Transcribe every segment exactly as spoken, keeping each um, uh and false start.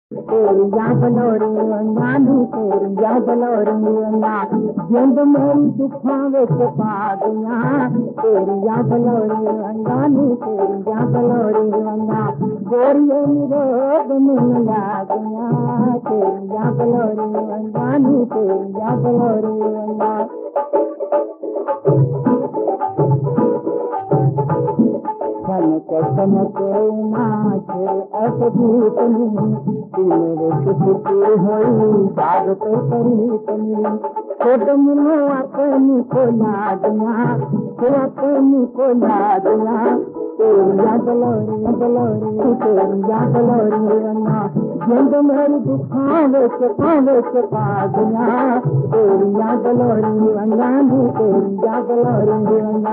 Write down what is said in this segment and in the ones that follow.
तेरिया बलोरिया नी तेरिया बलोरिया जिंद मेरी दुखा विच पा गईया तेरिया बलोरिया नी तेरिया बलोरिया गोरिये निरोग मन ला गईया तेरिया बलोरिया नी तेरिया बलोरिया चमक चमक नाच अटूटनी मेरे खुशबू होई जागत करीतनी खुद मुनो अपनी को लादिया अपनी को लादिया तेरिया बलोरी बलोरी तेरिया बलोरिया जिंद मेरी दुखा विच विच पा गईया तेरिया बलोरिया नी तेरिया बलोरिया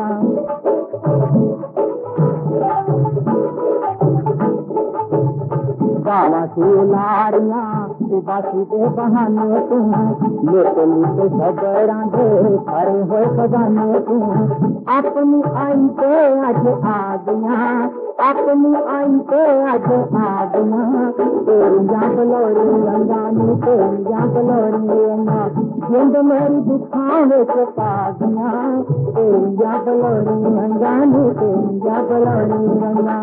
बाबा से लारिया बासी के बहाने तू लेते लेते सबरा दे खड़े हो खजाने तू अपनी आई पे आज आ गया अपनी आई पे आज आ गया तेरिया बलोरी अंगानी तेरिया बलोरी अंगा जिंद मेरी दुखा विच पा गया तेरिया बलोरी अंगानी तेरिया बलोरी अंगा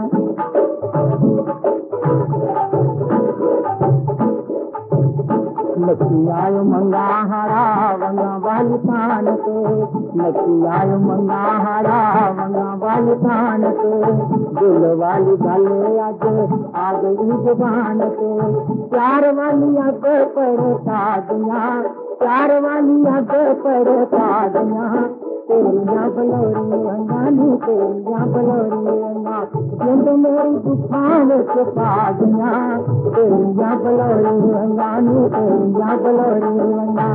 लक्की आयो मंगा हरा वंगा वाली तान के लक्की आयो मंगा हरा वंगा वाली तान के दिल वाली गल अज आ गई जुबान के प्यार वाली अग पर तादिया प्यार वाली अग पर तादिया तेरिया बलोरी अंगानी तेरिया बलोरी अंगा जिंद मेरी दुखा विच पा गईया तेरिया बलोरी अंगानी तेरिया बलोरी अंगा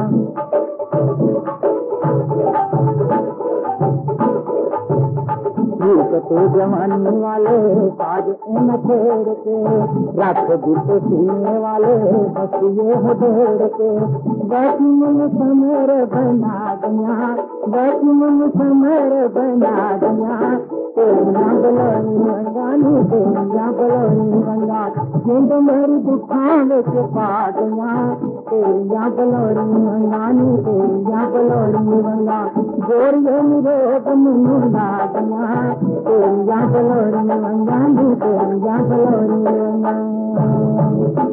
ते जवानी वाले साज इन खेड़ के रख दिते सीने वाले बसिए हो ढेर के बैठी मन समर बना गया बैठी मन समर बना गया तेरिया बलोरी अंगानी तेरिया बलोरी अंगा जिंद मेरी दुखा विच पा गईया तेरिया बलोरी अंगानी तेरिया बलोरी अंगा गोरिये निरोग मन ला गया तेरिया बलोरी अंगानी तेरिया बलोरी अंगा